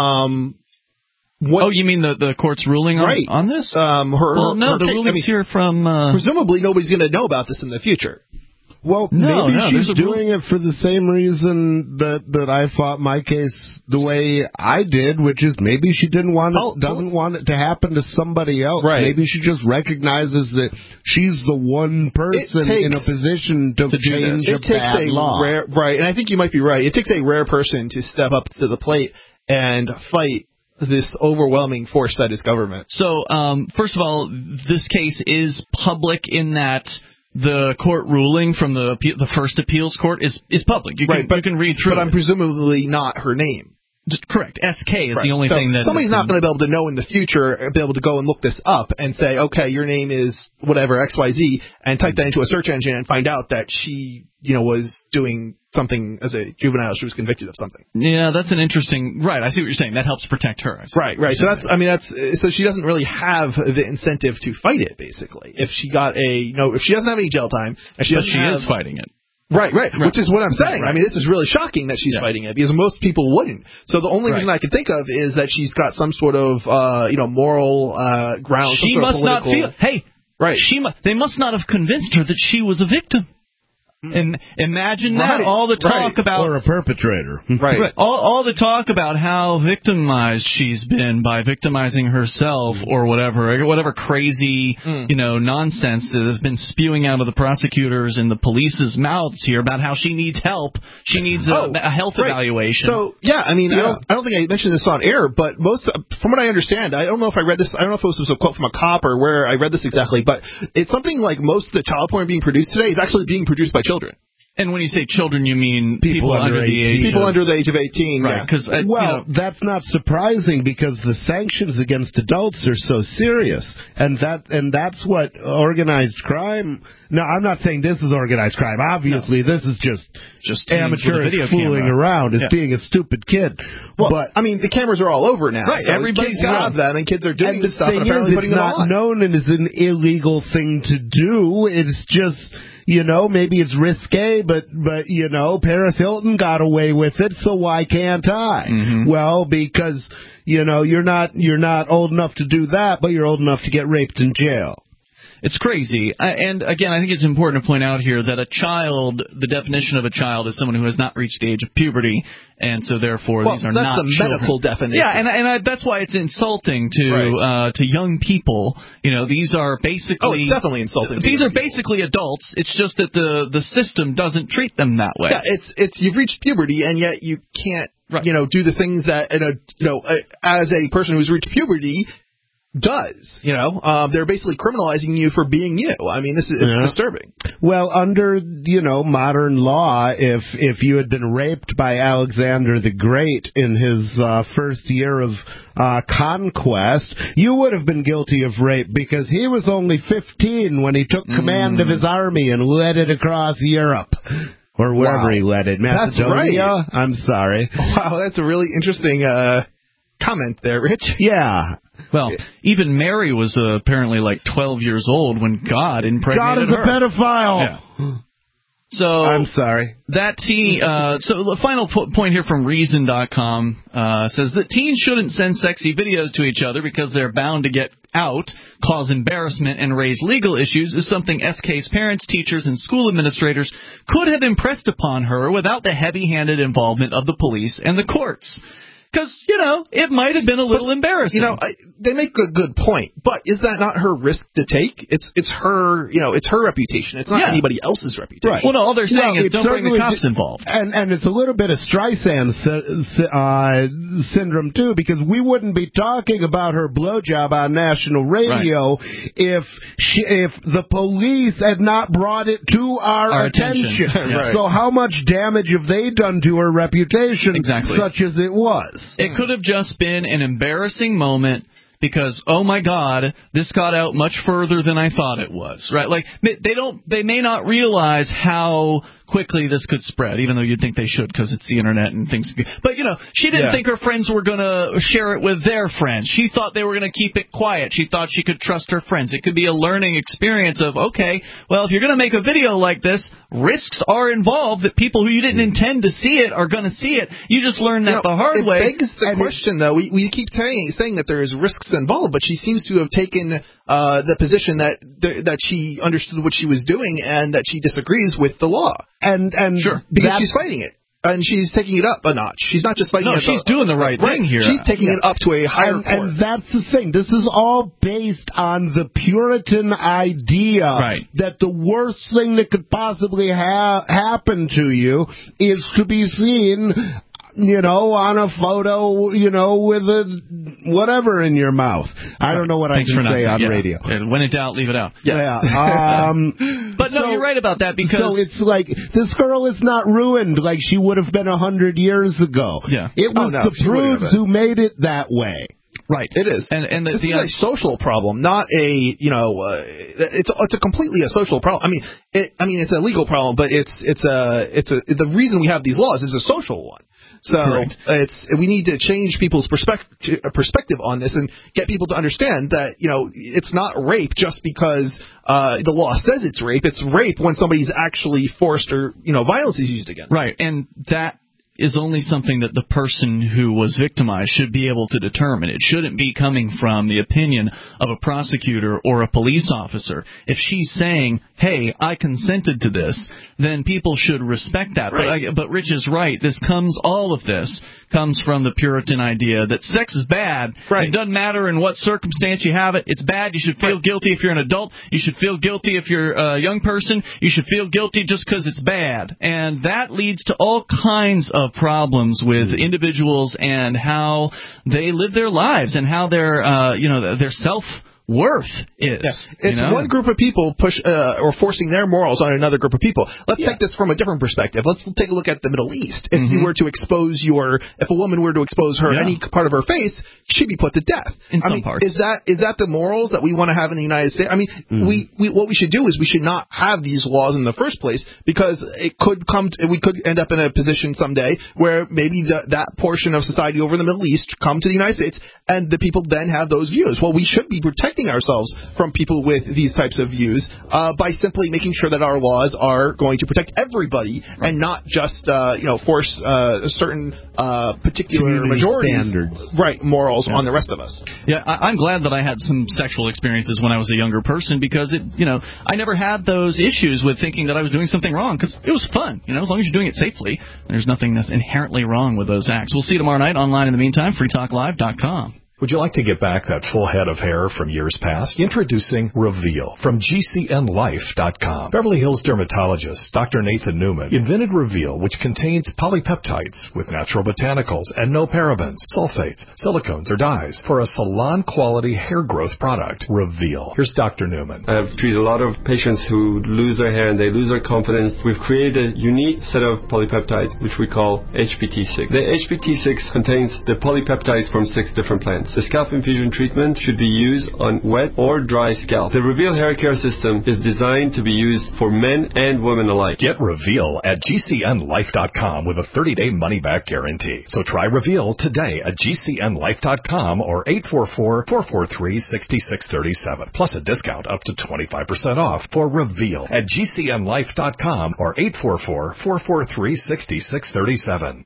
you mean the court's ruling on this? The ruling's here from... presumably nobody's going to know about this in the future. Well, maybe she's doing it for the same reason that I fought my case the way I did, which is maybe she doesn't want it to happen to somebody else. Right. Maybe she just recognizes that she's the one person in a position to change a bad law. And I think you might be right. It takes a rare person to step up to the plate and fight this overwhelming force that is government. So, first of all, this case is public in that the court ruling from the first appeals court is public. You can read through it. But I'm presumably not her name. Correct. SK is the only thing that... Somebody's not going to be able to know in the future, be able to go and look this up and say, okay, your name is whatever, XYZ, and type that into a search engine and find out that she, was doing something as a juvenile. She was convicted of something. Yeah, that's an interesting... Right, I see what you're saying. That helps protect her. Right. So she doesn't really have the incentive to fight it, basically. If she got if she doesn't have any jail time... But she is fighting it. Right, which is what I'm saying. Right. I mean, this is really shocking that she's fighting it, because most people wouldn't. So the only reason I can think of is that she's got some sort of, moral ground. She must not feel... Hey, they must not have convinced her that she was a victim. And imagine that, all the talk about... Or a perpetrator. Right. All the talk about how victimized she's been by victimizing herself or whatever crazy, nonsense that has been spewing out of the prosecutors and the police's mouths here about how she needs help. She needs a health evaluation. So, I don't think I mentioned this on air, but from what I understand, I don't know if I read this, I don't know if it was a quote from a cop or where I read this exactly, but it's something like most of the child porn being produced today is actually being produced by children. And when you say children, you mean people under the age of 18. Right. Yeah. That's not surprising, because the sanctions against adults are so serious, and that's what organized crime. No, I'm not saying this is organized crime. Obviously, this is just amateur fooling around as being a stupid kid. Well, but I mean, the cameras are all over now. Right. So everybody's got them, and kids are doing this stuff and apparently putting them on. It's not known and is an illegal thing to do. It's just... maybe it's risque, but Paris Hilton got away with it, so why can't I? Mm-hmm. Well, because you're not old enough to do that, but you're old enough to get raped in jail. It's crazy. And again, I think it's important to point out here that a child, the definition of a child is someone who has not reached the age of puberty, and so therefore these are not children. That's the medical definition. Yeah, and that's why it's insulting to young people. These are basically... Oh, it's definitely insulting. These are basically adults. It's just that the system doesn't treat them that way. Yeah, it's you've reached puberty, and yet you can't, do the things that, as a person who's reached puberty does. They're basically criminalizing you for being you. I mean, it's disturbing. Well, under modern law, if you had been raped by Alexander the Great in his first year of conquest, you would have been guilty of rape, because he was only 15 when he took command of his army and led it across Europe. Or wherever he led it. Macedonia? That's right. I'm sorry. Wow, that's a really interesting comment there, Rich. Yeah. Well, even Mary was apparently like 12 years old when God impregnated her. God is a pedophile. Yeah. So I'm sorry. So the final point here from Reason.com says that teens shouldn't send sexy videos to each other because they're bound to get out, cause embarrassment, and raise legal issues is something SK's parents, teachers, and school administrators could have impressed upon her without the heavy-handed involvement of the police and the courts. Because, it might have been a little embarrassing. They make a good point, but is that not her risk to take? It's her, it's her reputation. It's not anybody else's reputation. Right. Well, no, all they're saying is don't bring the cops involved. And it's a little bit of Streisand syndrome, too, because we wouldn't be talking about her blowjob on national radio if the police had not brought it to our attention. Right. So how much damage have they done to her reputation, such as it was? It could have just been an embarrassing moment because, oh my God, this got out much further than I thought it was, right? Like, they may not realize how quickly this could spread, even though you'd think they should because it's the internet and things. But, she didn't think her friends were going to share it with their friends. She thought they were going to keep it quiet. She thought she could trust her friends. It could be a learning experience of, okay, well, if you're going to make a video like this, risks are involved that people who you didn't intend to see it are going to see it. You just learned that the hard way. It begs the question, though. We keep saying that there is risks involved, but she seems to have taken the position that she understood what she was doing and that she disagrees with the law. And sure, because she's fighting it. And she's taking it up a notch. She's not just fighting it. No, she's doing the right thing here. She's taking it up to a higher court. And that's the thing. This is all based on the Puritan idea that the worst thing that could possibly happen to you is to be seen on a photo, with a whatever in your mouth. I don't know what I can say on radio. When in doubt, leave it out. Yeah. But no, you're right about that because... So it's like, this girl is not ruined like she would have been 100 years ago. Yeah. It was the prudes who made it that way. Right. It is. And this is a social problem, not a, it's a completely a social problem. I mean, it's a legal problem, but the reason we have these laws is a social one. So we need to change people's perspective on this and get people to understand that, it's not rape just because the law says it's rape. It's rape when somebody's actually forced or, violence is used against them. Right. And that is only something that the person who was victimized should be able to determine. It shouldn't be coming from the opinion of a prosecutor or a police officer. If she's saying, hey, I consented to this, then people should respect that. Right. But Rich is right. All of this comes from the Puritan idea that sex is bad. Right. It doesn't matter in what circumstance you have it. It's bad. You should feel guilty if you're an adult. You should feel guilty if you're a young person. You should feel guilty just because it's bad. And that leads to all kinds of problems with individuals and how they live their lives and how their self-worth is. Yeah. It's one group of people or forcing their morals on another group of people. Let's take this from a different perspective. Let's take a look at the Middle East. If you were to if a woman were to expose any part of her face, she'd be put to death. In some parts. Is that the morals that we want to have in the United States? I mean, what we should do is we should not have these laws in the first place because we could end up in a position someday where maybe that portion of society over in the Middle East come to the United States and the people then have those views. Well, we should be protecting ourselves from people with these types of views by simply making sure that our laws are going to protect everybody and not just force certain particular majorities morals on the rest of us. Yeah, I'm glad that I had some sexual experiences when I was a younger person because I never had those issues with thinking that I was doing something wrong because it was fun. As long as you're doing it safely, there's nothing that's inherently wrong with those acts. We'll see you tomorrow night online. In the meantime, freetalklive.com. Would you like to get back that full head of hair from years past? Introducing Reveal from GCNLife.com. Beverly Hills dermatologist Dr. Nathan Newman invented Reveal, which contains polypeptides with natural botanicals and no parabens, sulfates, silicones, or dyes for a salon-quality hair growth product. Reveal. Here's Dr. Newman. I've treated a lot of patients who lose their hair and they lose their confidence. We've created a unique set of polypeptides, which we call HPT6. The HPT6 contains the polypeptides from 6 different plants. The scalp infusion treatment should be used on wet or dry scalp. The Reveal hair care system is designed to be used for men and women alike. Get Reveal at GCNLife.com with a 30-day money-back guarantee. So try Reveal today at GCNLife.com or 844-443-6637. Plus a discount up to 25% off for Reveal at GCNLife.com or 844-443-6637.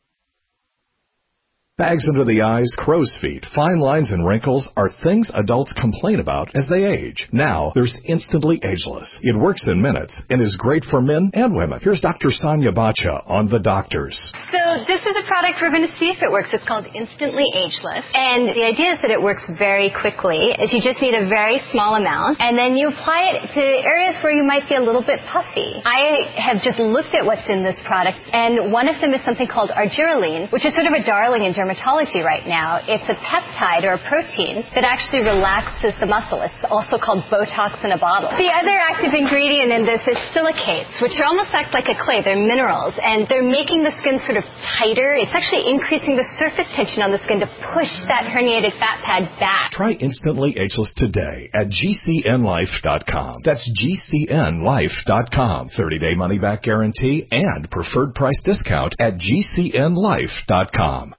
Bags under the eyes, crow's feet, fine lines, and wrinkles are things adults complain about as they age. Now, there's Instantly Ageless. It works in minutes and is great for men and women. Here's Dr. Sonia Bacha on The Doctors. So this is a product we're going to see if it works. It's called Instantly Ageless. And the idea is that it works very quickly. Is you just need a very small amount, and then you apply it to areas where you might be a little bit puffy. I have just looked at what's in this product, and one of them is something called argireline, which is sort of a darling in dermatology right now. It's a peptide or a protein that actually relaxes the muscle. It's also called Botox in a bottle. The other active ingredient in this is silicates, which almost act like a clay. They're minerals, and they're making the skin sort of tighter. It's actually increasing the surface tension on the skin to push that herniated fat pad back. Try Instantly Ageless today at GCNlife.com. That's GCNlife.com. 30-day money-back guarantee and preferred price discount at GCNlife.com.